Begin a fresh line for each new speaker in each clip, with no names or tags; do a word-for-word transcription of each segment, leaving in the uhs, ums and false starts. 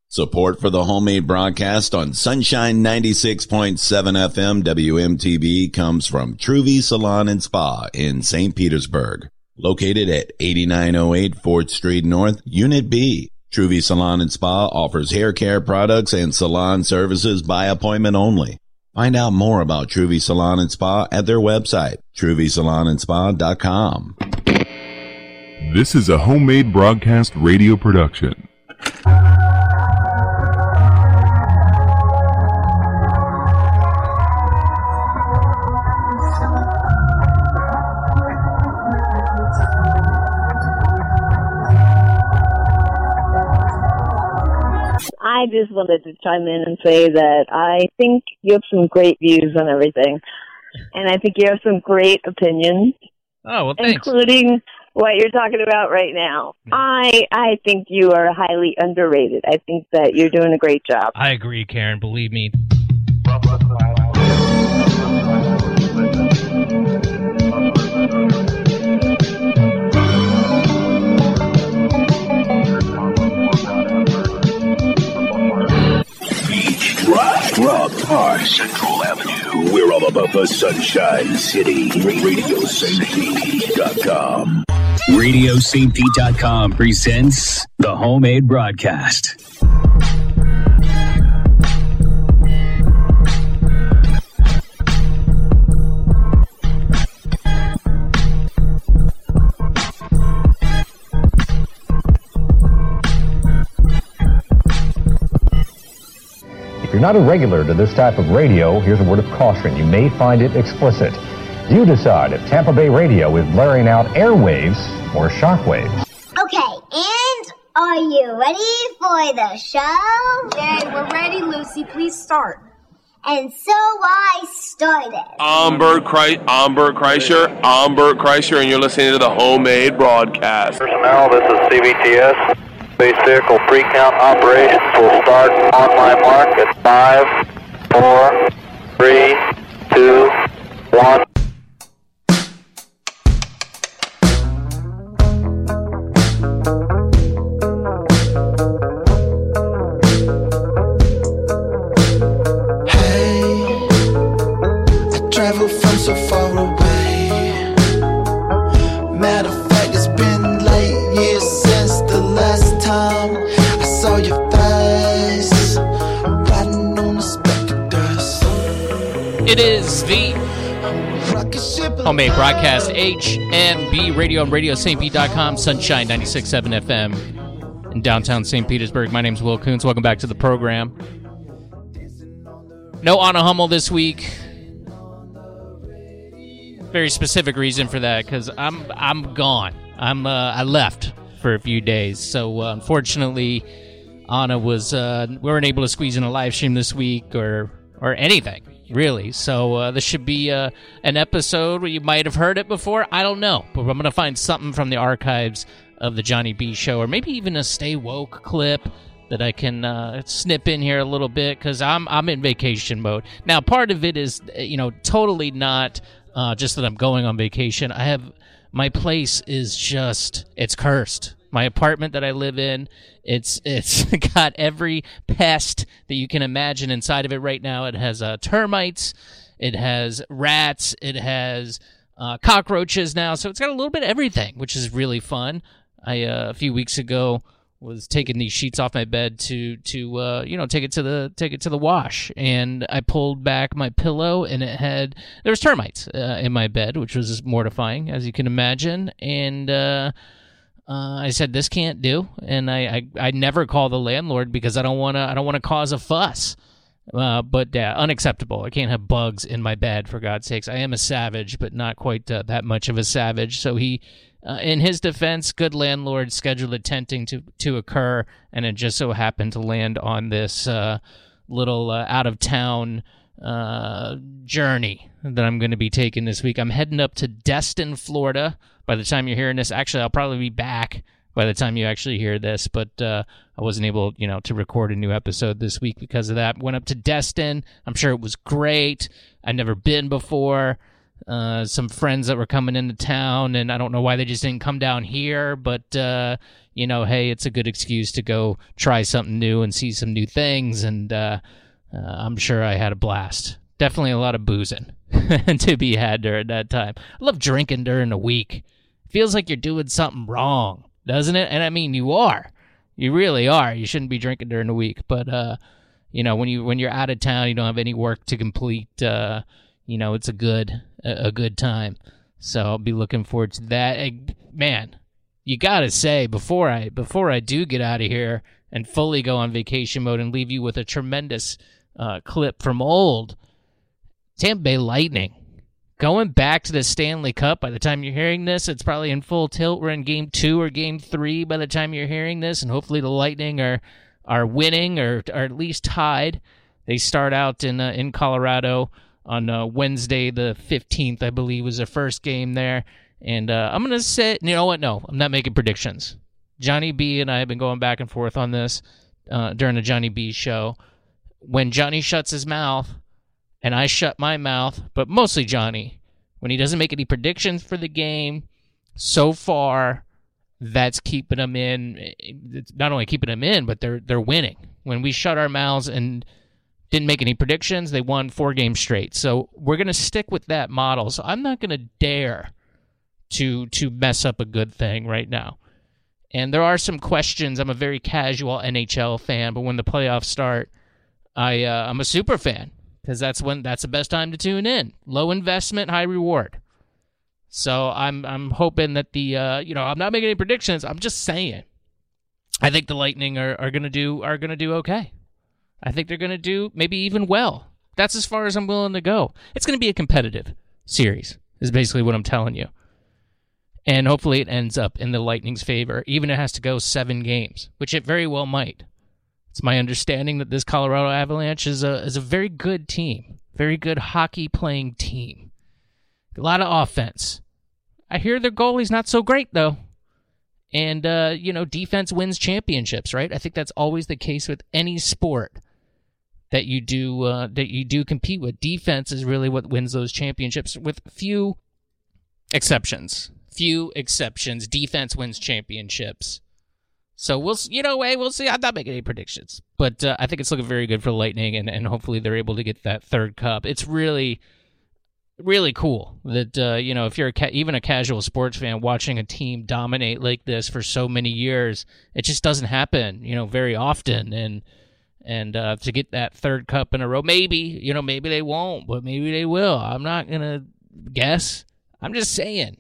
Support for the homemade broadcast on Sunshine ninety-six point seven F M W M T V comes from Truvy Salon and Spa in Saint Petersburg. Located at eighty-nine oh eight fourth Street North, Unit B. Truvy Salon and Spa offers hair care products and salon services by appointment only. Find out more about Truvy Salon and Spa at their website, truvy salon and spa dot com.
This is a homemade broadcast radio production.
I just wanted to chime in and say that I think you have some great views on everything. And I think you have some great opinions.
Oh, well, thanks.
Including what you're talking about right now. Mm. I I think you are highly underrated. I think that you're doing a great job.
I agree, Karen. Believe me.
Rock Park, Central Avenue. We're all about the Sunshine City. Radio Saint Pete dot com.
Radio Saint Pete dot com presents the homemade broadcast.
If you're not a regular to this type of radio, here's a word of caution. You may find it explicit. You decide if Tampa Bay radio is blaring out airwaves or shockwaves.
Okay, and are you ready for the show?
Yay, we're ready, Lucy. Please start.
And so I started.
I'm Bert, Kreis- I'm Bert Kreischer. I'm Bert Kreischer, and you're listening to the homemade broadcast.
Personnel, this is C B T S. Space vehicle pre-count operations will start on my mark at five, four, three, two, one.
Hey, I travel from so far away. Matter of fact, it's been late years since the last time I saw your face, riding on a speck of dust.
It is the homemade broadcast, H M B Radio and Radio Saint Pete dot com, Sunshine ninety-six point seven F M in downtown Saint Petersburg. My name's Will Coons. Welcome back to the program. No Anna Hummel this week. Very specific reason for that, because I'm I'm gone. I'm uh, I left for a few days, so uh, unfortunately, Anna was uh, we weren't able to squeeze in a live stream this week or or anything really. So uh, this should be uh, an episode where you might have heard it before. I don't know, but I'm gonna find something from the archives of the Johnny B Show, or maybe even a Stay Woke clip that I can uh, snip in here a little bit, because I'm I'm in vacation mode now. Part of it is, you know, totally not uh, just that I'm going on vacation. I have my place is just it's cursed. My apartment that I live in, it's it's got every pest that you can imagine inside of it right now. It has uh, termites, it has rats, it has uh, cockroaches now. So it's got a little bit of everything, which is really fun. I uh, a few weeks ago was taking these sheets off my bed to to uh, you know take it to the take it to the wash, and I pulled back my pillow and it had there was termites uh, in my bed, which was mortifying, as you can imagine. And uh, uh, I said, this can't do, and I, I I never call the landlord because I don't want to I don't want to cause a fuss. Uh, but yeah, unacceptable. I can't have bugs in my bed, for God's sakes. I am a savage, but not quite uh, that much of a savage. So he, uh, in his defense, good landlord, scheduled a tenting to, to occur, and it just so happened to land on this uh, little uh, out-of-town uh, journey that I'm going to be taking this week. I'm heading up to Destin, Florida. By the time you're hearing this, actually, I'll probably be back by the time you actually hear this, but uh, I wasn't able, you know, to record a new episode this week because of that. Went up to Destin. I'm sure it was great. I'd never been before. uh, some friends that were coming into town, and I don't know why they just didn't come down here, but, uh, you know, hey, it's a good excuse to go try something new and see some new things, and uh, uh, I'm sure I had a blast. Definitely a lot of boozing to be had during that time. I love drinking during the week. Feels like you're doing something wrong, doesn't it? And I mean, you are. You really are. You shouldn't be drinking during the week, but, uh, you know, when you when you're out of town, you don't have any work to complete. Uh, you know, it's a good a, a good time. So I'll be looking forward to that. Hey, man, you gotta say before I before I do get out of here and fully go on vacation mode and leave you with a tremendous uh, clip from old Tampa Bay Lightning going back to the Stanley Cup. By the time you're hearing this, it's probably in full tilt. We're in Game Two or Game Three by the time you're hearing this, and hopefully the Lightning are. are winning or, or at least tied. They start out in uh, in Colorado on uh, Wednesday the fifteenth, I believe, was their first game there. And uh, I'm going to say, you know what? No, I'm not making predictions. Johnny B and I have been going back and forth on this uh, during the Johnny B show. When Johnny shuts his mouth and I shut my mouth, but mostly Johnny, when he doesn't make any predictions for the game, so far, that's keeping them in. It's not only keeping them in, but they're they're winning. When we shut our mouths and didn't make any predictions, they won four games straight. So we're going to stick with that model. So I'm not going to dare to to mess up a good thing right now. And there are some questions. I'm a very casual N H L fan, but when the playoffs start, I uh, I'm a super fan because that's when that's the best time to tune in. Low investment, high reward. So I'm I'm hoping that the uh, you know I'm not making any predictions. I'm just saying, I think the Lightning are, are gonna do are gonna do okay. I think they're gonna do maybe even well. That's as far as I'm willing to go. It's gonna be a competitive series, is basically what I'm telling you. And hopefully it ends up in the Lightning's favor, even if it has to go seven games, which it very well might. It's my understanding that this Colorado Avalanche is a is a very good team, very good hockey playing team. A lot of offense. I hear their goalie's not so great, though. And, uh, you know, defense wins championships, right? I think that's always the case with any sport that you do uh, that you do compete with. Defense is really what wins those championships, with few exceptions. Few exceptions. Defense wins championships. So, we'll, you know, hey, we'll see. I'm not making any predictions. But uh, I think it's looking very good for the Lightning, and, and hopefully they're able to get that third cup. It's really... really cool that, uh, you know, if you're a ca- even a casual sports fan watching a team dominate like this for so many years, it just doesn't happen, you know, very often. And and uh, to get that third cup in a row, maybe, you know, maybe they won't, but maybe they will. I'm not going to guess. I'm just saying.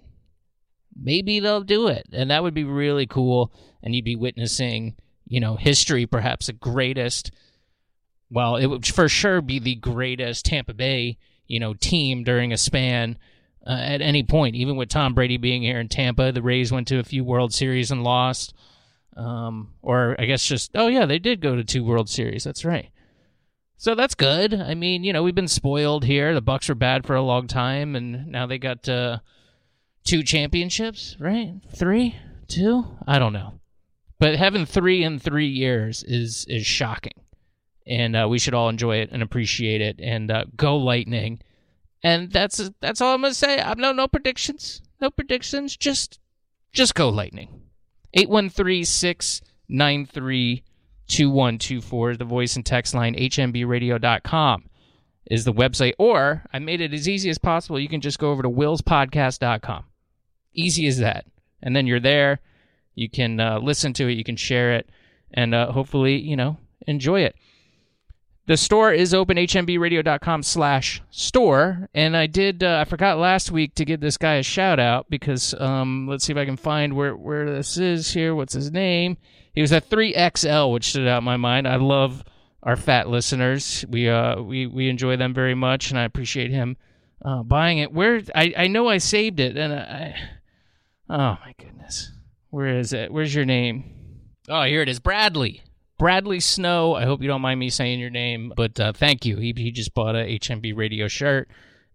Maybe they'll do it. And that would be really cool. And you'd be witnessing, you know, history, perhaps the greatest, well, it would for sure be the greatest Tampa Bay you know, team during a span uh, at any point. Even with Tom Brady being here in Tampa, the Rays went to a few World Series and lost. Um, or I guess just, oh yeah, they did go to two World Series. That's right. So that's good. I mean, you know, we've been spoiled here. The Bucks were bad for a long time, and now they got uh, two championships, right? Three? Two? I don't know. But having three in three years is is shocking. And uh, we should all enjoy it and appreciate it. And uh, go Lightning. And that's that's all I'm going to say. I'm no no predictions. No predictions. Just just go Lightning. eight one three, six nine three, two one two four is the voice and text line. H M B radio dot com is the website. Or I made it as easy as possible. You can just go over to wills podcast dot com. Easy as that. And then you're there. You can uh, listen to it. You can share it. And uh, hopefully, you know, enjoy it. The store is open, H M B radio dot com slash store, and I did, uh, I forgot last week to give this guy a shout-out because, um, let's see if I can find where, where this is here. What's his name? He was at three X L, which stood out in my mind. I love our fat listeners. We uh we, we enjoy them very much, and I appreciate him uh, buying it. Where I, I know I saved it, and I... Oh, my goodness. Where is it? Where's your name? Oh, here it is. Bradley. Bradley Snow, I hope you don't mind me saying your name, but uh, thank you. He, he just bought a H M B radio shirt,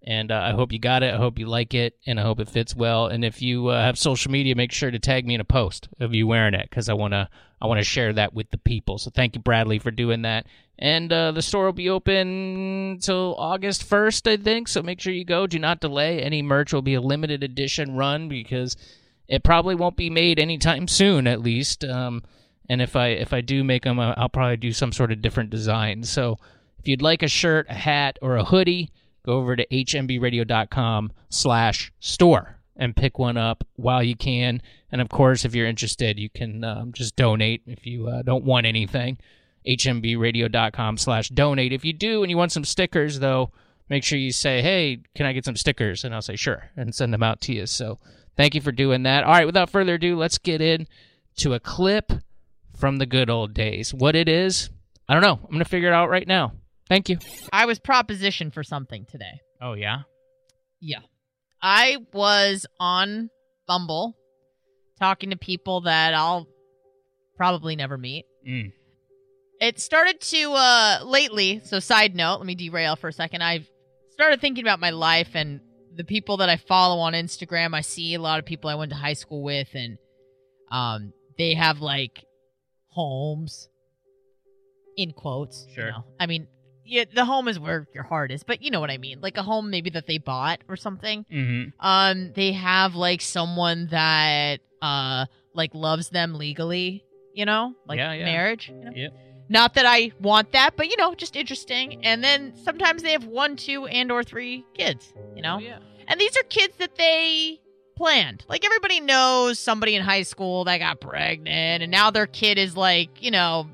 And uh, I hope you got it. I hope you like it, and I hope it fits well. And if you uh, have social media, make sure to tag me in a post of you wearing it, because I want to I want to share that with the people. So thank you, Bradley, for doing that. And uh, the store will be open till August first, I think, so make sure you go. Do not delay. Any merch will be a limited edition run, because it probably won't be made anytime soon, at least. Um, and if I if I do make them, I'll probably do some sort of different design. So if you'd like a shirt, a hat, or a hoodie, go over to hmbradio.com slash store and pick one up while you can. And, of course, if you're interested, you can um, just donate if you uh, don't want anything. hmbradio.com slash donate. If you do and you want some stickers, though, make sure you say, hey, can I get some stickers? And I'll say, sure, and send them out to you. So thank you for doing that. All right, without further ado, let's get in to a clip from the good old days. What it is, I don't know. I'm going to figure it out right now. Thank you.
I was propositioned for something today.
Oh, yeah?
Yeah. I was on Bumble talking to people that I'll probably never meet.
Mm.
It started to, uh, lately, so side note, let me derail for a second. I've started thinking about my life and the people that I follow on Instagram. I see a lot of people I went to high school with, and um, they have, like, homes, in quotes.
Sure.
You know? I mean, yeah, the home is where your heart is, but you know what I mean. Like a home maybe that they bought or something.
Mm-hmm.
Um, they have, like, someone that, uh, like, loves them legally, you know? Like,
yeah, yeah.
marriage. You know?
Yep.
Not that I want that, but, you know, just interesting. And then sometimes they have one, two, and or three kids, you know?
Oh, yeah.
And these are kids that they planned. Like, everybody knows somebody in high school that got pregnant, and now their kid is, like, you know,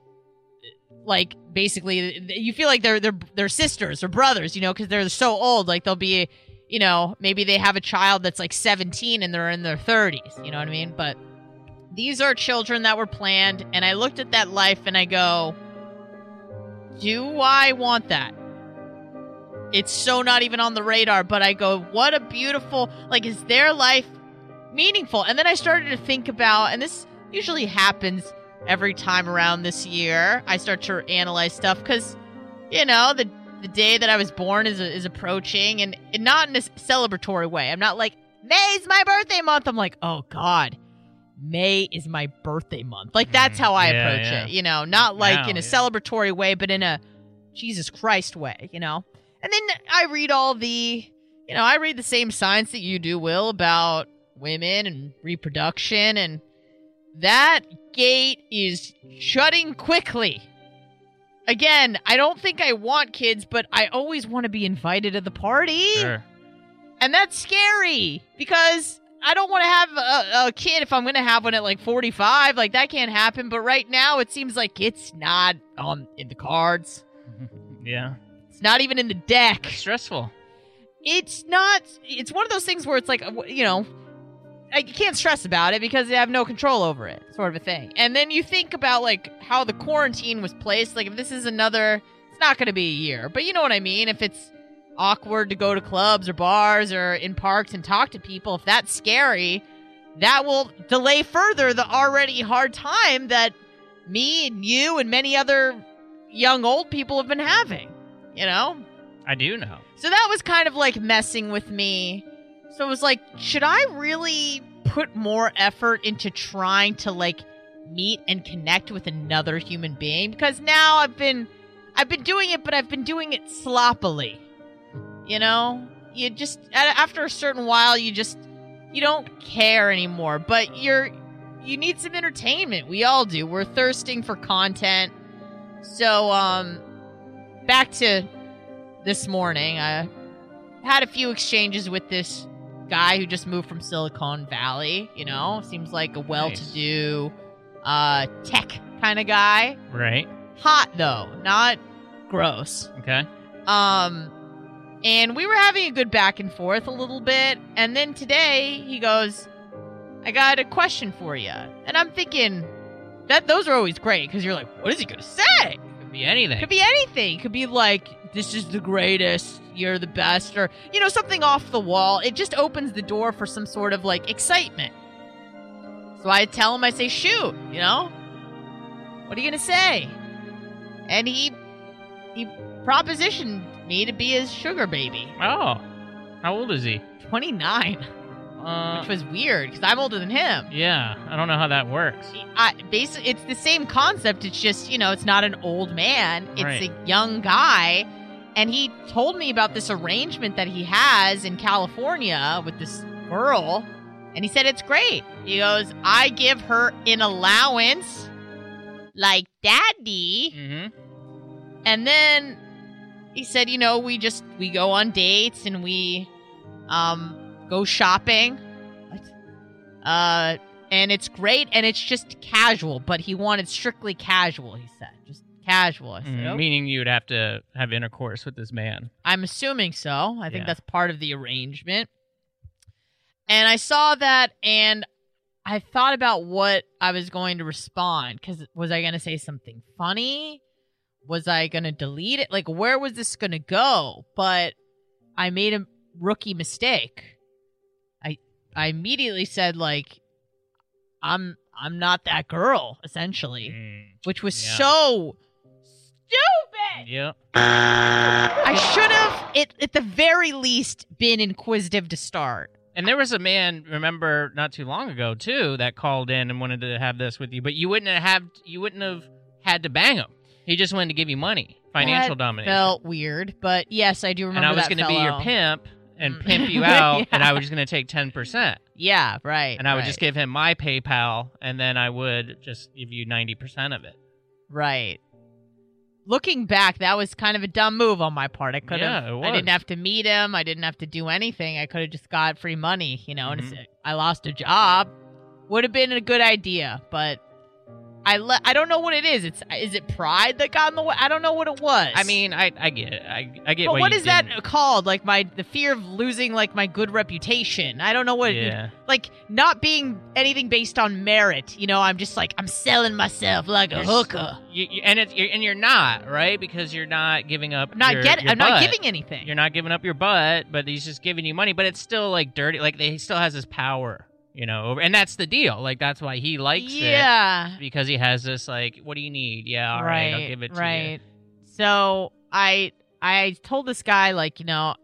like, basically, you feel like they're they're they're sisters or brothers, you know, because they're so old. Like, they'll be, you know, maybe they have a child that's, like, seventeen and they're in their thirties, you know what I mean? But these are children that were planned, and I looked at that life and I go, do I want that? It's so not even on the radar, but I go, what a beautiful, like, is their life meaningful? And then I started to think about, and this usually happens every time around this year, I start to analyze stuff, because, you know, the the day that I was born is is approaching, and, and not in a celebratory way. I'm not like, May's my birthday month. I'm like, oh, God. May is my birthday month. Like, that's how I
yeah,
approach
yeah.
it, you know, not like
Wow,
in a
yeah.
celebratory way, but in a Jesus Christ way, you know? And then I read all the, you know, I read the same science that you do, Will, about women and reproduction, and that gate is shutting quickly. Again, I don't think I want kids, but I always want to be invited to the party.
Sure.
And that's scary, because I don't want to have a, a kid if I'm going to have one at like forty-five. Like, that can't happen. But right now, it seems like it's not on in the cards.
Yeah.
It's not even in the deck.
It's stressful.
It's not. It's one of those things where it's like, you know, I, you can't stress about it because you have no control over it, sort of a thing. And then you think about, like, how the quarantine was placed. Like, if this is another, it's not going to be a year. But you know what I mean? If it's awkward to go to clubs or bars or in parks and talk to people, if that's scary, that will delay further the already hard time that me and you and many other young old people have been having, you know?
I do know.
So that was kind of like messing with me. So it was like, should I really put more effort into trying to, like, meet and connect with another human being? Because now I've been I've been doing it, but I've been doing it sloppily. You know, you just, after a certain while, you just, you don't care anymore, but you're, you need some entertainment. We all do. We're thirsting for content. So, um, back to this morning, I had a few exchanges with this guy who just moved from Silicon Valley, you know, seems like a well-to-do, uh, tech kind of guy.
Right.
Hot, though, not gross.
Okay.
Um, And we were having a good back and forth a little bit. And then today he goes, I got a question for you. And I'm thinking, that those are always great, because you're like, what is he going to say?
Could be anything.
Could be anything. Could be like, this is the greatest, you're the best, or, you know, something off the wall. It just opens the door for some sort of, like, excitement. So I tell him, I say, shoot, you know? What are you going to say? And he, he propositioned me to be his sugar baby.
Oh. How old is he?
twenty-nine.
Uh,
Which was weird, because I'm older than him.
Yeah, I don't know how that works.
I, basically, it's the same concept. It's just, you know, it's not an old man. It's
Right.
a young guy. And he told me about this arrangement that he has in California with this girl. And he said it's great. He goes, I give her an allowance like daddy.
Mm-hmm.
And then he said, you know, we just, we go on dates and we um, go shopping. What? Uh, and it's great and it's just casual. But he wanted strictly casual, he said. Just casual. I said,
Mm,
"Oh."
meaning you'd have to have intercourse with this man.
I'm assuming so. I think
Yeah.
that's part of the arrangement. And I saw that and I thought about what I was going to respond. Because was I going to say something funny? Was I going to delete it? Like, where was this going to go? But I made a rookie mistake. I I immediately said, like, I'm I'm not that girl, essentially.
Mm,
which was
yeah.
so stupid.
Yep.
I should have, it, at the very least, been inquisitive to start.
And there was a man, remember, not too long ago too, that called in and wanted to have this with you, but you wouldn't have you wouldn't have had to bang him. He just wanted to give you money, financial
That
domination.
Felt weird, but yes, I do remember
and I was
that
going to be your
fellow.
pimp and
Mm.
pimp you out,
Yeah.
and I was just going to take ten percent.
Yeah, right.
And I would
right,
just give him my PayPal, and then I would just give you ninety percent of it.
right. Looking back, that was kind of a dumb move on my part. I could have.
Yeah, it
I didn't
was.
have to meet him. I didn't have to do anything. I could have just got free money, you know. And
Mhm.
it's, I lost a job. Would have been a good idea, but I le- I don't know what it is. It's is it pride that got in the way? I don't know what it was.
I mean, I I get it. I, I get
but
why
what
you
is that
didn't.
called? Like my the fear of losing like my good reputation. I don't know what.
Yeah.
Like not being anything based on merit. You know, I'm just like I'm selling myself like a
You're s-
hooker.
You, you, and it's you're, and you're not, right? Because you're not giving up.
I'm not
your,
getting.
your
I'm not
butt.
giving anything.
You're not giving up your butt, but he's just giving you money. But it's still like dirty. Like he still has his power, you know. Over, and that's the deal. Like that's why he likes it.
Yeah.
Because he has this like, what do you need? Yeah, all right,
right.
I'll give it to
right.
you.
So I I told this guy like you know.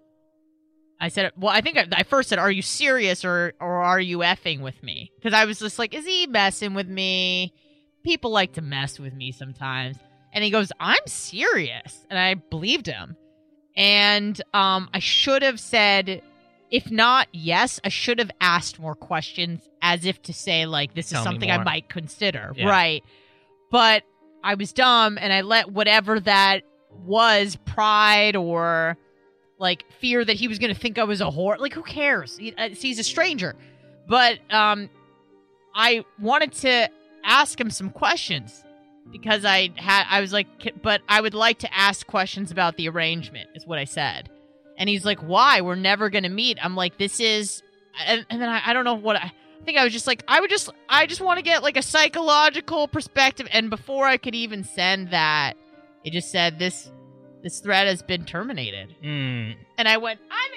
I said, well, I think I, I first said, are you serious or or are you effing with me? Because I was just like, is he messing with me? People like to mess with me sometimes. And he goes, I'm serious. And I believed him. And um, I should have said, if not yes, I should have asked more questions as if to say, like, this is
Tell me
something I
more.
might consider.
Yeah.
Right. But I was dumb and I let whatever that was, pride or like fear that he was going to think I was a whore. Like, who cares? He, uh, he's a stranger. But um, I wanted to ask him some questions because I had, I was like, "K- but I would like to ask questions about the arrangement, is what I said. And he's like, why? We're never going to meet. I'm like, this is, and, and then I, I don't know what I, I think I was just like, I would just, I just want to get like a psychological perspective. And before I could even send that, it just said this, this thread has been terminated.
Mm.
And I went, I'm an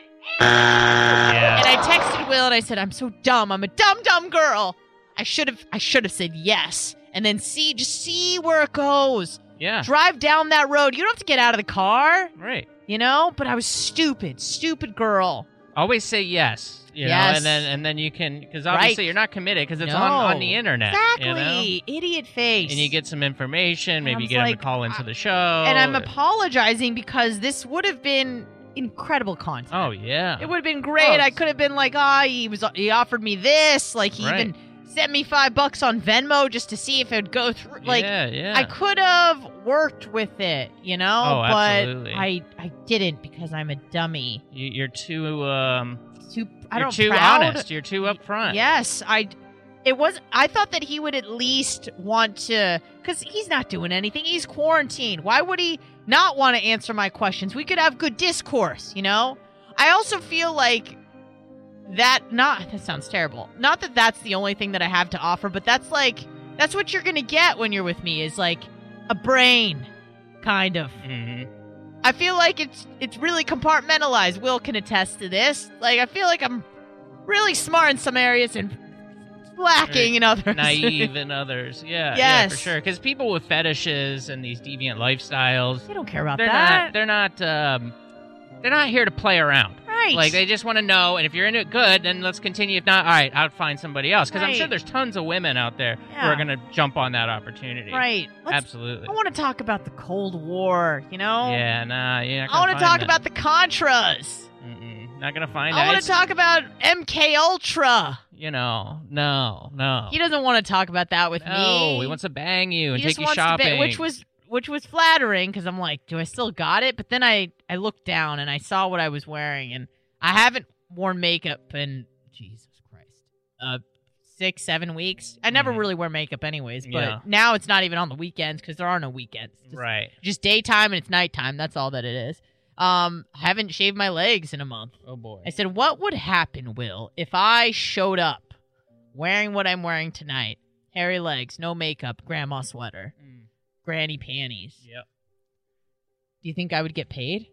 Yeah.
and I texted Will and I said, I'm so dumb. I'm a dumb, dumb girl. I should have I should have said yes. And then see just see where it goes.
Yeah.
Drive down that road. You don't have to get out of the car.
Right.
You know? But I was stupid. Stupid girl.
Always say yes. You
Yes.
know, and then and then you can, because obviously
Right.
you're not committed because it's
No.
on, on the internet.
Exactly.
You know?
Idiot face.
And you get some information. Maybe
I
you
was
get him
like,
to call into the show.
and I'm apologizing because this would have been incredible content.
Oh yeah.
It would have been great.
Oh,
I could have been like, ah, oh, he was he offered me this. Like he
Right.
even sent me five bucks on Venmo just to see if it would go through. Like
yeah, yeah.
I could have worked with it, you know,
Oh,
but
absolutely.
I I didn't because I'm a dummy.
You, you're too um.
Too I
you're
don't
too
proud.
honest. You're too upfront.
Yes, I. It was. I thought that he would at least want to, because he's not doing anything. He's quarantined. Why would he not want to answer my questions? We could have good discourse, you know. I also feel like that. Not that sounds terrible. Not that that's the only thing that I have to offer, but that's like that's what you're gonna get when you're with me. Is like a brain, kind of.
Mm-hmm.
I feel like it's it's really compartmentalized. Will can attest to this. Like I feel like I'm really smart in some areas and lacking in others.
Naive in others. Yeah. Yeah,
Yes.
for sure. Because people with fetishes and these deviant lifestyles,
They don't care about
they're
that.
not. They're not. Um, they're not here to play around.
Right. Right.
Like, they just want to know, and if you're into it, good, then let's continue. If not, all right, I'll find somebody else. Because I'm
Right.
sure there's tons of women out there who
Yeah.
are going to jump on that opportunity.
Right. Let's-
Absolutely.
I want to talk about the Cold War, you know?
Yeah, nah, you're not
I
gonna
want to
find
talk
that.
about the Contras.
Mm-mm, not going to find
I
that.
want
It's-
to talk about M K Ultra.
You know, no, no.
He doesn't want to talk about that with
no,
me.
he wants to bang you and
He
take
just
you
wants
shopping.
to ba- which was which was flattering because I'm like, do I still got it? But then I I looked down and I saw what I was wearing, and I haven't worn makeup in Jesus Christ, uh, six seven weeks. I never
Mhm.
really wear makeup anyways, but
Yeah.
now it's not even on the weekends because there are no weekends. It's just,
Right.
just daytime and it's nighttime. That's all that it is. Um, I haven't shaved my legs in a month.
Oh boy.
I said, what would happen, Will, if I showed up wearing what I'm wearing tonight? Hairy legs, no makeup, grandma sweater,
Mm.
granny panties.
Yep.
Do you think I would get paid?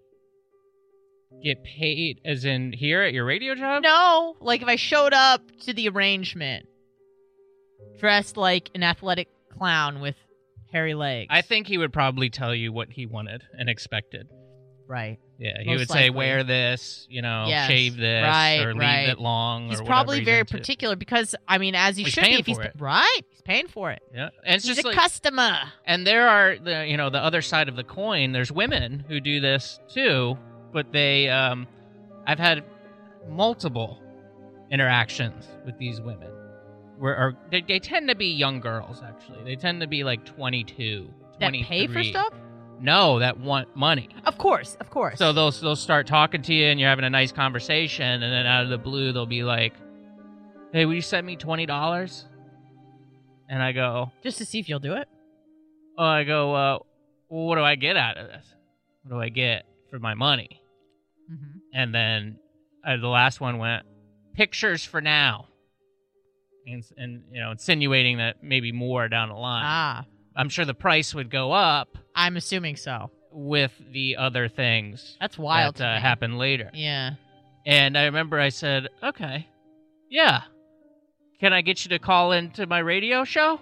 Get paid as in here at your radio job?
No, like if I showed up to the arrangement dressed like an athletic clown with hairy legs.
I think he would probably tell you what he wanted and expected.
Right.
Yeah, he
Most
would say,
likely.
wear this, you know,
Yes.
shave this,
Right,
or leave
right.
it long,
He's
or
probably
whatever he's
very
into.
particular because, I mean, as he
He's
should be.
paying
If he's
for it.
Right. He's paying for it.
Yeah, and it's
He's
just
a
like,
customer.
and there are the you know the other side of the coin. There's women who do this too, but they, um, I've had multiple interactions with these women, where or they, they tend to be young girls. Actually, they tend to be like twenty-two,
That
twenty-three.
pay for stuff?
No, that want money.
Of course, of course.
So they'll they'll start talking to you, and you're having a nice conversation, and then out of the blue, they'll be like, "Hey, will you send me twenty dollars?" And I go,
just to see if you'll do it.
"Oh, I go, uh, well, what do I get out of this? What do I get for my money?"
Mm-hmm.
And then uh, the last one went, "Pictures for now," and, and you know, insinuating that maybe more down the line.
Ah,
I'm sure the price would go up.
I'm assuming so.
With the other things
That's wild
that
to
uh,
me.
happen later.
Yeah.
And I remember I said, okay, yeah. Can I get you to call into my radio show?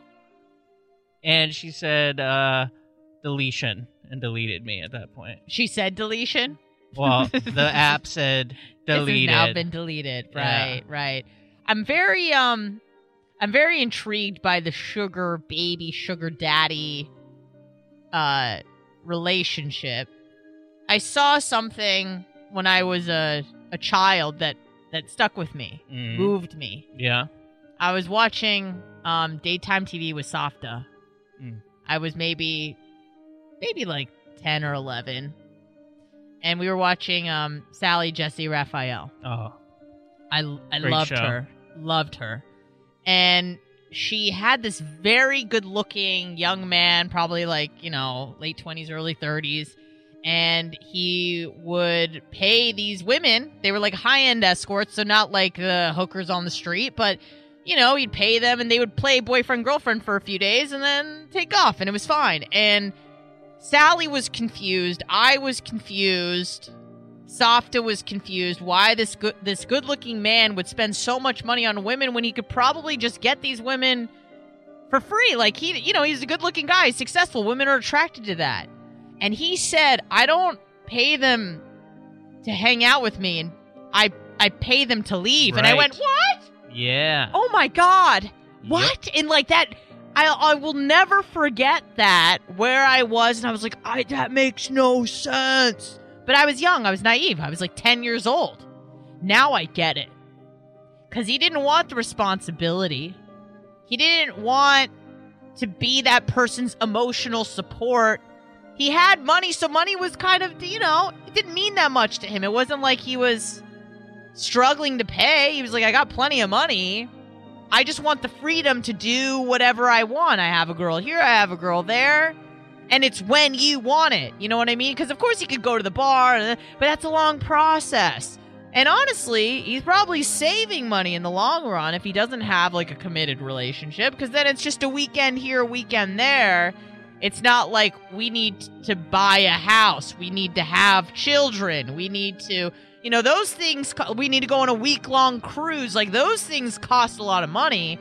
And she said, uh, deletion, and deleted me at that point.
She said deletion?
Well, the app said deleted.
This has now been deleted. Right,
Yeah.
right. I'm very, um, I'm very intrigued by the sugar baby, sugar daddy, uh, relationship. I saw something when I was a, a child that, that stuck with me,
Mm.
moved me.
Yeah.
I was watching um, daytime T V with Safta.
Mm.
I was maybe, maybe like ten or eleven, and we were watching um, Sally Jesse Raphael.
Oh,
I I
Great
loved
show.
her, loved her, and she had this very good-looking young man, probably like you know late twenties, early thirties. And he would pay these women. They were like high-end escorts, so not like the hookers on the street, but, you know, he'd pay them and they would play boyfriend-girlfriend for a few days and then take off, and it was fine. And Sally was confused. I was confused. Safta was confused why this good this good-looking man would spend so much money on women when he could probably just get these women for free. Like, he, you know, he's a good-looking guy. He's successful. Women are attracted to that. And he said, I don't pay them to hang out with me, and I I pay them to leave. And I
Right.
went, what?
Yeah.
Oh, my God. What? And like that, I, I will never forget that, where I was, and I was like, I, that makes no sense. But I was young. I was naive. I was like ten years old. Now I get it. Because he didn't want the responsibility. He didn't want to be that person's emotional support. He had money, so money was kind of, you know, it didn't mean that much to him. It wasn't like he was struggling to pay. He was like, I got plenty of money. I just want the freedom to do whatever I want. I have a girl here, I have a girl there. And it's when you want it. You know what I mean? Because, of course, he could go to the bar, but that's a long process. And honestly, he's probably saving money in the long run if he doesn't have, like, a committed relationship. Because then it's just a weekend here, a weekend there. It's not like we need to buy a house. We need to have children. We need to, you know, those things, co- we need to go on a week-long cruise. Like, those things cost a lot of money.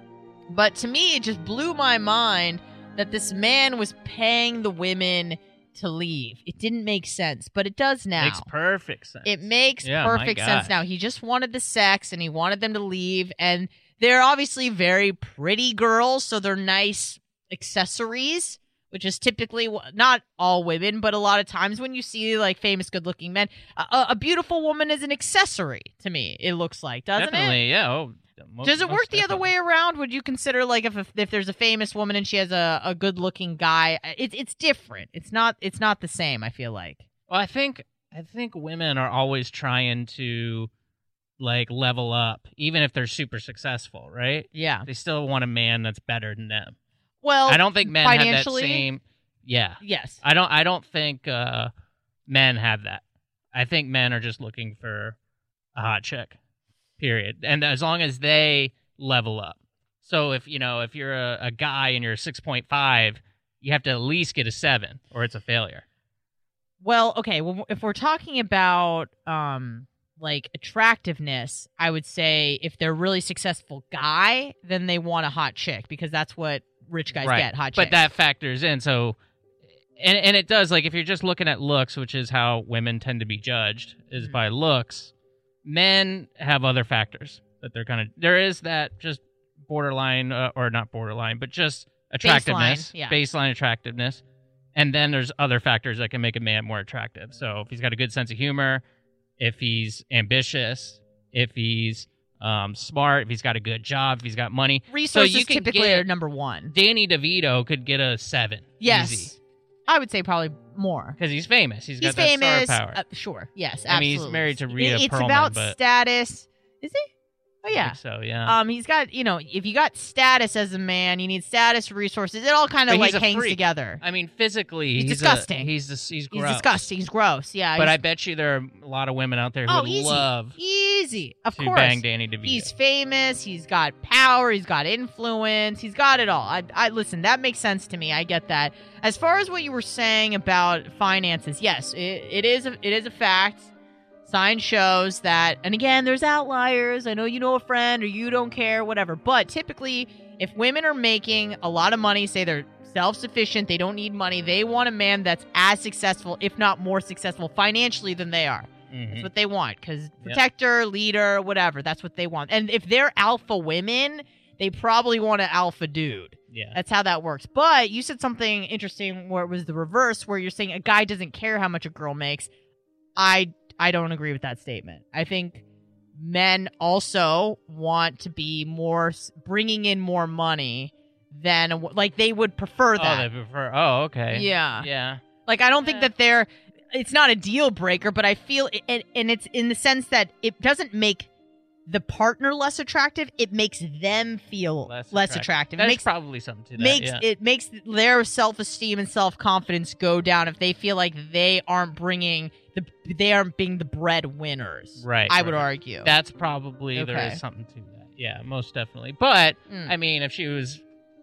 But to me, it just blew my mind that this man was paying the women to leave. It didn't make sense, but it does now.
Makes perfect sense.
It makes
Yeah, my
perfect
God.
sense now. He just wanted the sex, and he wanted them to leave, and they're obviously very pretty girls, so they're nice accessories, which is typically not all women, but a lot of times when you see like famous good-looking men, a, a beautiful woman is an accessory to me. It looks like, doesn't
Definitely,
it?
yeah. Oh, mo-
Does it
most
work the other
definitely.
way around? Would you consider like if if, if there's a famous woman and she has a, a good-looking guy, it's it's different. It's not it's not the same. I feel like.
Well, I think I think women are always trying to like level up, even if they're super successful, right?
Yeah.
They still want a man that's better than them.
Well,
I don't think men have that
financially,
same. Yeah.
Yes.
I don't. I don't think uh, men have that. I think men are just looking for a hot chick. Period. And as long as they level up. So if you know if you're a, a guy and you're a six point five, you have to at least get a seven, or it's a failure.
Well, okay. Well, if we're talking about um like attractiveness, I would say if they're a really successful guy, then they want a hot chick because that's what rich guys
Right.
get, hot chicks.
But that factors in. So, and and it does. Like if you're just looking at looks, which is how women tend to be judged, is
Mm-hmm.
by looks. Men have other factors that they're kind of. There is that just borderline, uh, or not borderline, but just attractiveness,
Baseline, yeah.
baseline attractiveness. And then there's other factors that can make a man more attractive. So if he's got a good sense of humor, if he's ambitious, if he's um, smart, if he's got a good job, if he's got money.
Resources
so you can
typically
get,
are number one.
Danny DeVito could get a seven.
Yes.
Easy.
I would say probably more.
Because he's famous. He's got
He's
that
famous.
star power.
Uh, sure. Yes,
I mean,
absolutely.
he's married to Rhea
It- It's
Perlman,
about
but
status. Is he? Oh,
I
yeah.
think so, yeah.
Um, he's got, you know, if you got status as a man, you need status, resources. It all kind of
But
like
he's a
hangs
freak.
together.
I mean, physically,
He's
he's,
disgusting.
A, he's this, he's
He's
gross.
disgusting. He's gross. Yeah.
But
he's-
I bet you there are a lot of women out there who
oh,
would
easy,
love
easy. Of
to
course,
bang Danny DeVito.
he's famous. He's got power. He's got influence. He's got it all. I, I listen. That makes sense to me. I get that. As far as what you were saying about finances, yes, it, it is. A, it is a fact. Science shows that, and again, there's outliers. I know you know a friend or you don't care, whatever. But typically, if women are making a lot of money, say they're self-sufficient, they don't need money, they want a man that's as successful, if not more successful financially than they are.
Mhm.
That's what they want, because protector, leader, whatever, that's what they want. And if they're alpha women, they probably want an alpha dude.
Yeah.
That's how that works. But you said something interesting where it was the reverse, where you're saying a guy doesn't care how much a girl makes. I I don't agree with that statement. I think men also want to be more bringing in more money than like they would prefer that.
Oh, they prefer. Oh, okay.
Yeah.
Yeah.
Like I don't think that they're it's not a deal breaker, but I feel and, and it's in the sense that it doesn't make the partner less attractive, it makes them feel less, less attractive.
There's
It makes
probably something to that.
makes
yeah.
it makes their self-esteem and self-confidence go down if they feel like they aren't bringing the they aren't being the breadwinners.
Right.
I
right,
would
right.
argue.
That's probably there
Okay.
is something to that. Yeah, most definitely. But
Mm.
I mean, if she was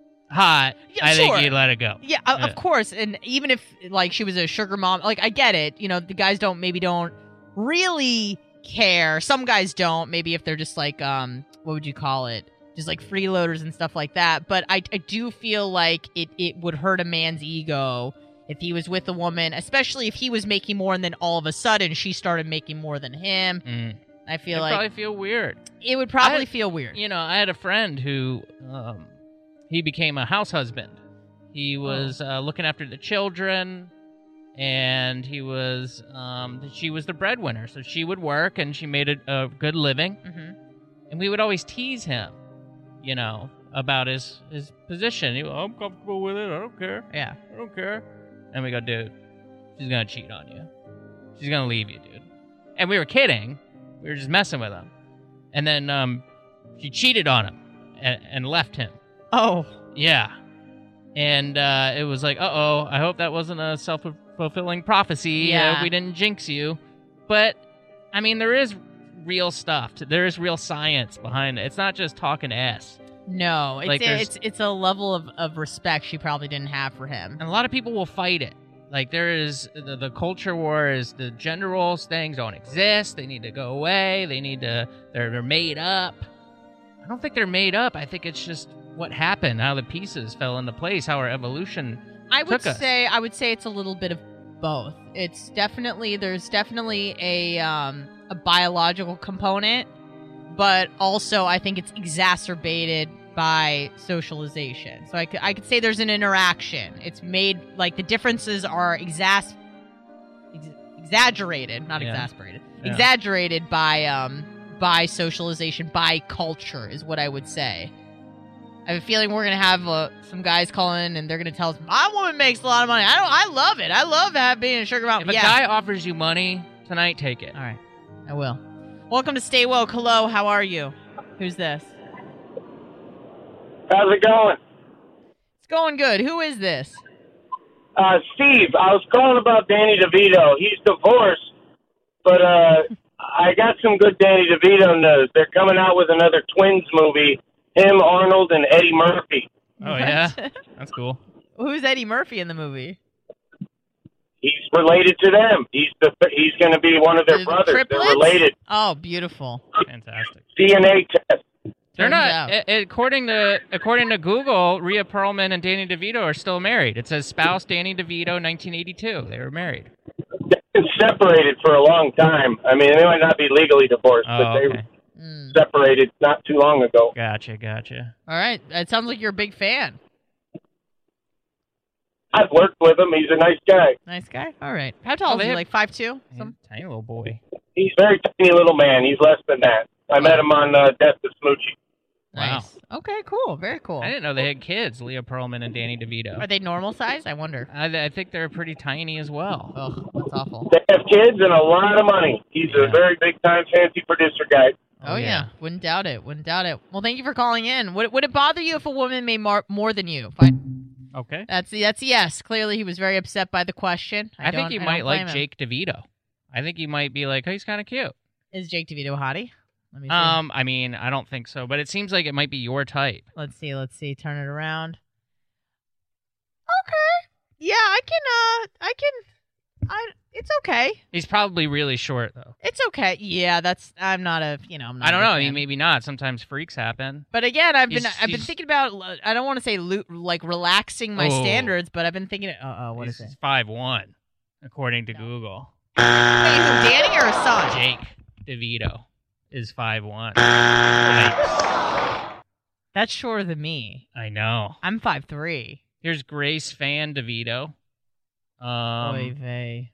hot,
Yeah,
I
sure.
think you'd let it go.
Yeah, o- of course. And even if like she was a sugar mom, like I get it. You know, the guys don't maybe don't really care. Some guys don't. Maybe if they're just like um, what would you call it? Just like freeloaders and stuff like that. But I I do feel like it it would hurt a man's ego if he was with a woman, especially if he was making more and then all of a sudden she started making more than him.
Mm.
I feel
It'd
like
probably feel weird.
it would probably
I-
feel weird.
You know, I had a friend who um, he became a house husband. He was uh, looking after the children, and he was um, she was the breadwinner, so she would work and she made a, a good living.
Mhm.
And we would always tease him, you know, about his his position. He, I'm comfortable with it. I don't care.
Yeah,
I don't care. And we go, dude, she's gonna cheat on you. She's gonna leave you, dude. And we were kidding. We were just messing with him. And then um, she cheated on him and, and left him.
Oh.
Yeah. And uh, it was like, uh-oh, I hope that wasn't a self-fulfilling prophecy.
Yeah.
Uh, we didn't jinx you. But, I mean, there is real stuff. To, there is real science behind it. It's not just talking ass.
No, it's
Like,
a,
there's-
it's it's a level of, of respect she probably didn't have for him.
And a lot of people will fight it. Like, there is, the, the culture war is the gender roles things don't exist. They need to go away. They need to, they're, they're made up. I don't think they're made up. I think it's just what happened, how the pieces fell into place, how our evolution
I would
took us.
say I would say it's a little bit of both. It's definitely there's definitely a um, a biological component, but also I think it's exacerbated by socialization. So I could, I could say there's an interaction. It's made like the differences are exas- ex- exaggerated, not
Yeah.
exasperated,
Yeah.
exaggerated by um by socialization, by culture is what I would say. I have a feeling we're gonna have uh, some guys call in and they're gonna tell us my woman makes a lot of money. I don't. I love it. I love having being a sugar mom.
If a
yeah.
guy offers you money tonight, take it.
All right, I will. Welcome to Stay Woke. Hello, how are you? Who's this?
How's it going?
It's going good. Who is this?
Uh, Steve, I was calling about Danny DeVito. He's divorced, but uh, I got some good Danny DeVito news. They're coming out with another Twins movie, him, Arnold, and Eddie Murphy.
Oh, yeah? That's cool.
Who's Eddie Murphy in the movie?
He's related to them. He's the he's going to be one of their
The
brothers.
triplets?
They're related.
Oh, beautiful.
Fantastic.
D N A test.
They're
Turns
not.
out.
a- according to according to Google, Rhea Perlman and Danny DeVito are still married. It says spouse Danny DeVito, nineteen eighty-two. They were married.
They've been separated for a long time. I mean, they might not be legally divorced,
Oh,
but they
okay.
were separated not too long ago.
Gotcha, gotcha.
All right. It sounds like you're a big fan.
I've worked with him. He's a nice guy.
Nice guy. All right. How tall
Oh,
is
they
he?
have-
Like five two? Some...
Tiny little boy.
He's a very tiny little man. He's less than that. I met him on uh, Death to Smoochie.
Nice. Okay, cool. Very cool.
I didn't know they had kids, Leah Perlman and Danny DeVito.
Are they normal size? I wonder.
I, I think they're pretty tiny as well.
Oh, that's awful.
They have kids and a lot of money. He's
Yeah.
a very big-time fancy producer guy.
Oh, yeah. Wouldn't doubt it. Wouldn't doubt it. Well, thank you for calling in. Would, would it bother you if a woman made more, more than you? Fine.
Okay.
That's that's a yes. Clearly, he was very upset by the question. I,
I,
don't-
think you
I
might
don't
like
blame him.
Jake DeVito. I think you might be like, oh, he's kind of cute.
Is Jake DeVito a hottie? Let me see.
Um, I mean, I don't think so, but it seems like it might be your type.
Let's see. Let's see. Turn it around. Okay. Yeah, I can. Uh, I can. I. It's okay.
He's probably really short, though.
It's okay. Yeah, that's. I'm not a. You know, I'm not.
I don't
a big
know. I mean,
fan.
maybe not. Sometimes freaks happen.
But again, I've been.
He's-
I've been
he's-
thinking about. I don't want to say lo- like relaxing my
Oh.
standards, but I've been thinking. Uh oh. What
he's
is it?
five one, according to Google.
Wait, who, Danny or a son?
Jake DeVito is five one.
That's shorter than me.
I know.
I'm five three.
Here's Grace Fan DeVito. Um,
Oy vey.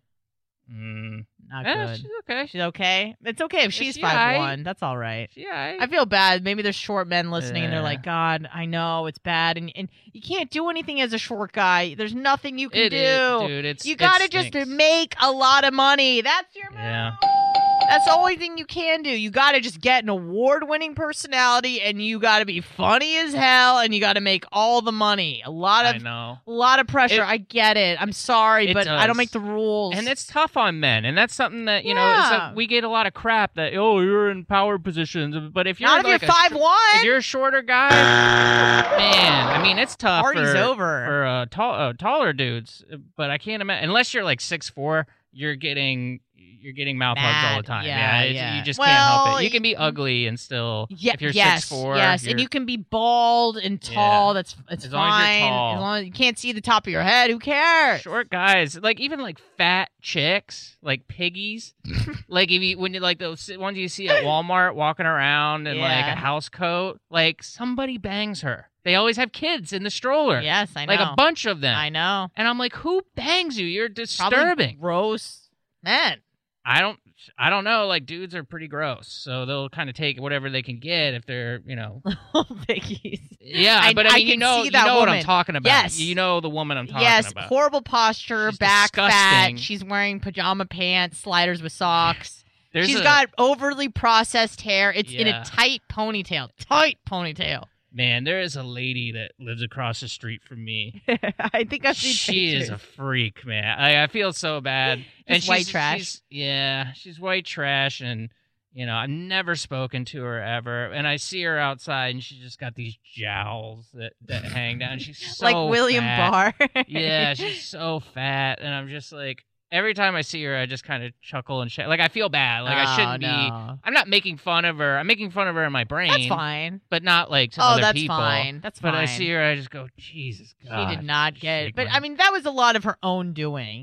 mm,
Not
eh,
good.
she's okay.
She's okay. It's okay if she's
she
five one.
aight?
That's all right.
She aight.
I feel bad. Maybe there's short men listening, and they're
Yeah.
like, "God, I know it's bad, and and you can't do anything as a short guy. There's nothing you can
It
do.
is, dude. It's
you
it
gotta just
stinks.
make a lot of money. That's your
Yeah.
That's the only thing you can do. You got to just get an award-winning personality, and you got to be funny as hell, and you got to make all the money. A lot
I
of,
know.
a lot of pressure.
It-
I get it. I'm sorry,
It
but I don't
does.
make the rules.
And it's tough on men, and that's something that you know. It's
Yeah.
like we get a lot of crap that oh you're in power positions, but if you're
not if
like
you're
a
five
sh-
one.
if you're a shorter guy, man, I mean it's tough.
Party's
for,
over.
for uh, tall, uh, taller dudes. But I can't imagine unless you're like six four, you're getting you're getting mouth hugs all
Mad.
the time.
Yeah,
it's-
yeah.
you just
Well,
can't help it. You can be ugly and still
Yeah,
if you're
yes,
six four.
yes, and you can be bald and tall. That's it's
As
fine.
long as you're tall.
As long as you can't see the top of your head, who cares?
Short guys, like even like fat chicks, like piggies, like if you when you like those ones you see at Walmart walking around in like
Yeah.
a house coat, like somebody bangs her. They always have kids in the stroller.
Yes, I know.
Like a bunch of them.
I know.
And I'm like, who bangs you? You're
Probably
disturbing.
gross men.
I don't. I don't know. Like dudes are pretty gross, so they'll kind of take whatever they can get if they're, you know.
Piggies.
Yeah,
I-
but I
I
mean, you
can
know,
see
you
that
know what I'm
woman.
talking about.
Yes.
You know the woman I'm talking
Yes,
about.
horrible posture,
She's
back
disgusting.
fat. She's wearing pajama pants, sliders with socks.
There's
She's
a-
got overly processed hair. It's in
Yeah.
a tight ponytail. Tight ponytail.
Man, there is a lady that lives across the street from me.
I think I've seen
She is
pictures.
a freak, man. I, I feel so bad. and
Just white
she's,
trash?
she's- yeah, she's white trash, and you know I've never spoken to her ever. And I see her outside, and she's just got these jowls that, that hang down. She's so
like William
fat.
Barr.
Yeah, she's so fat, and I'm just like. Every time I see her, I just kind of chuckle and sh- like I feel bad. Like I
Oh,
shouldn't
no.
be. I'm not making fun of her. I'm making fun of her in my brain.
That's fine.
but not like to
Oh,
other
that's
people.
fine. That's
But I
fine.
see her, I just go, Jesus God.
She did not get it.
shake
But
my-
I mean, that was a lot of her own doing.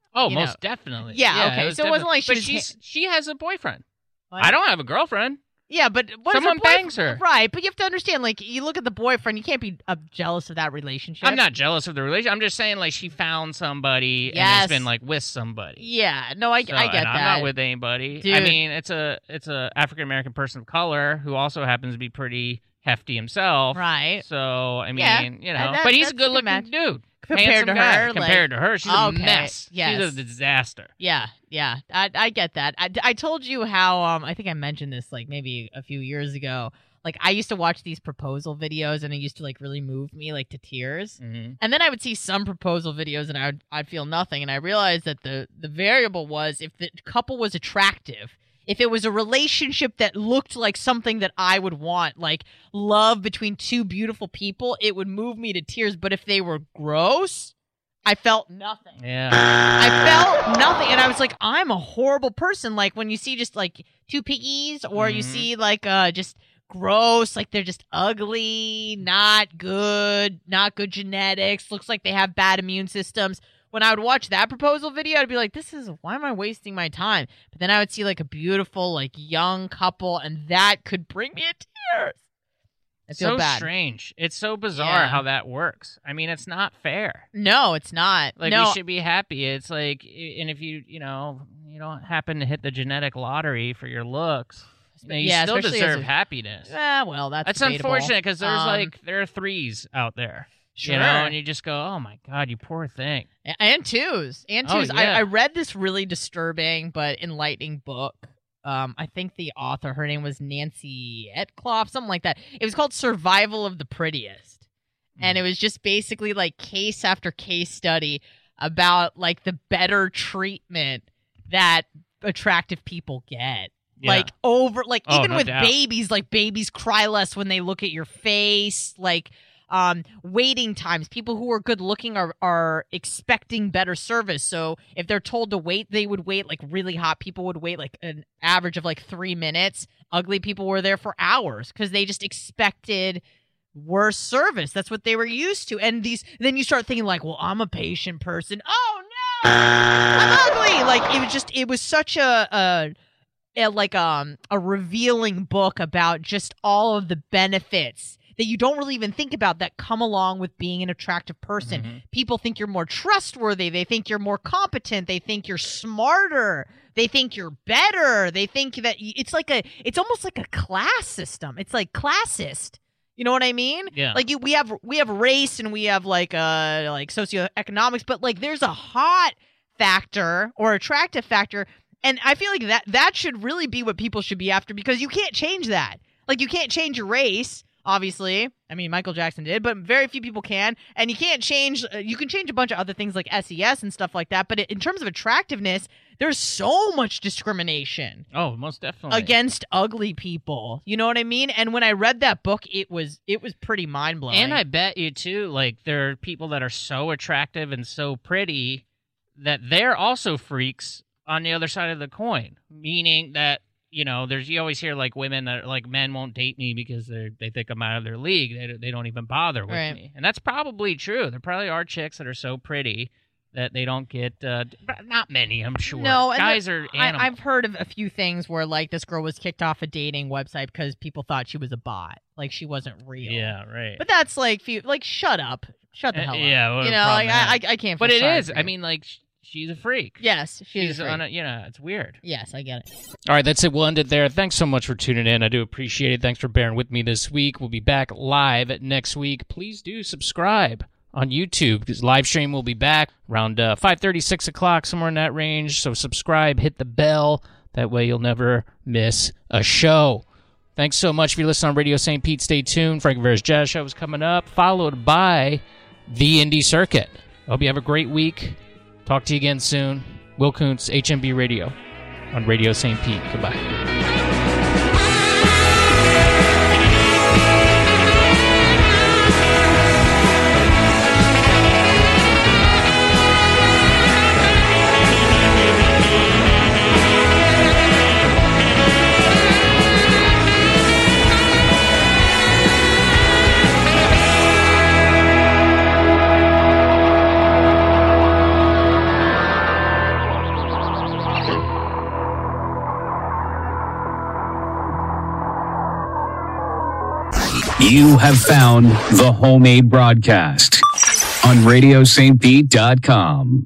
Oh,
you
most
know.
definitely.
Yeah, okay,
it was
so it wasn't
definitely-
like she
But
was
she's, she has a boyfriend.
What?
I don't have a girlfriend.
Yeah, but what is
Someone
her boyf-
bangs her.
Right, but you have to understand, like, you look at the boyfriend, you can't be uh, jealous of that relationship.
I'm not jealous of the relationship. I'm just saying, like, she found somebody and
Yes.
has been, like, with somebody.
Yeah, no, I,
So,
I get
and
that.
I'm not with anybody. I
Dude.
mean, it's a it's a African American person of color who also happens to be pretty hefty himself.
Right.
So, I mean,
Yeah,
you know,
and that-
but he's a
that's a
good
good
looking
match.
dude.
Compared
Handsome
to
guy.
her, like-
Compared to her, she's
Okay,
a mess.
yes.
She's a disaster.
Yeah, yeah, I, I get that. I, I told you how, um, I think I mentioned this, like, maybe a few years ago. Like, I used to watch these proposal videos, and it used to, like, really move me, like, to tears.
Mm-hmm.
And then I would see some proposal videos, and I would, I'd feel nothing. And I realized that the, the variable was if the couple was attractive, if it was a relationship that looked like something that I would want, like love between two beautiful people, it would move me to tears. But if they were gross, I felt nothing.
Yeah.
I felt nothing. And I was like, I'm a horrible person. Like, when you see just, like, two piggies, or you
Mhm.
see, like, uh, just gross, like, they're just ugly, not good, not good genetics, looks like they have bad immune systems. When I would watch that proposal video, I'd be like, this is, why am I wasting my time? But then I would see, like, a beautiful, like, young couple, and that could bring me to tears. I feel
so
bad.
strange. It's so bizarre
Yeah.
how that works. I mean, it's not fair.
No, it's not.
Like,
no.
we should be happy. It's like, and if you, you know, you don't happen to hit the genetic lottery for your looks, you, know, you
Yeah,
still
especially as
deserve
a-
happiness.
Ah, well, that's
That's
debatable.
unfortunate because there's
Um,
like there are threes out there,
Sure.
you know, and you just go, oh my god, you poor thing.
And twos. And
Oh,
twos. I,
yeah.
I read this really disturbing but enlightening book. Um, I think the author, her name was Nancy Etcloff, something like that. It was called Survival of the Prettiest. And
Mm.
it was just basically like case after case study about like the better treatment that attractive people get.
Yeah.
Like over, like
Oh,
even
no
with
doubt.
babies, like babies cry less when they look at your face. Like, um, waiting times. People who are good looking are are expecting better service. So if they're told to wait, they would wait. Like really hot people would wait like an average of like three minutes. Ugly people were there for hours because they just expected worse service. That's what they were used to. And these, then you start thinking like, well, I'm a patient person. Oh no, I'm ugly. Like it was just, it was such a, a a, like um a revealing book about just all of the benefits that you don't really even think about that come along with being an attractive person.
Mhm.
People think you're more trustworthy. They think you're more competent. They think you're smarter. They think you're better. They think that y- it's like a, it's almost like a class system. It's like classist. You know what I mean?
Yeah.
Like you, we have we have race and we have like uh like socioeconomics, but like there's a hot factor or attractive factor. And I feel like that that should really be what people should be after because you can't change that. Like you can't change your race, obviously. I mean, Michael Jackson did, but very few people can. And you can't change, uh, you can change a bunch of other things like S E S and stuff like that. But in terms of attractiveness, there's so much discrimination
Oh, most definitely.
against ugly people. You know what I mean? And when I read that book, it was it was pretty mind blowing.
And I bet you too, like there are people that are so attractive and so pretty that they're also freaks on the other side of the coin. Meaning that, you know, there's you always hear like women that are like men won't date me because they they think I'm out of their league. They they don't even bother with
Right.
me, and that's probably true. There probably are chicks that are so pretty that they don't get. Uh, not many, I'm sure.
No, and
guys
the-
are
I,
animals.
I've heard of a few things where like this girl was kicked off a dating website because people thought she was a bot, like she wasn't real.
Yeah, right.
But that's like, few, like shut up, shut the
Uh,
hell up.
yeah, what
you
a
know, like
problem
I, I,
that.
I can't.
But
feel
it
sorry
is.
for
I
you.
mean, like sh- she's a freak.
yes, she's,
she's
a freak.
on a, you know, it's weird.
Yes, I get it.
All right, that's it. We'll end it there. Thanks so much for tuning in. I do appreciate it. Thanks for bearing with me this week. We'll be back live next week. Please do subscribe on YouTube because live stream will be back around uh, five thirty, six o'clock, somewhere in that range. So subscribe, hit the bell. That way you'll never miss a show. Thanks so much. If you listen on Radio Saint Pete, stay tuned. Frank Rivera's Jazz Show is coming up, followed by The Indie Circuit. Hope you have a great week. Talk to you again soon. Will Kuntz, H M B Radio on Radio Saint Pete. Goodbye.
You have found the Homemade Broadcast on radio st pete dot com.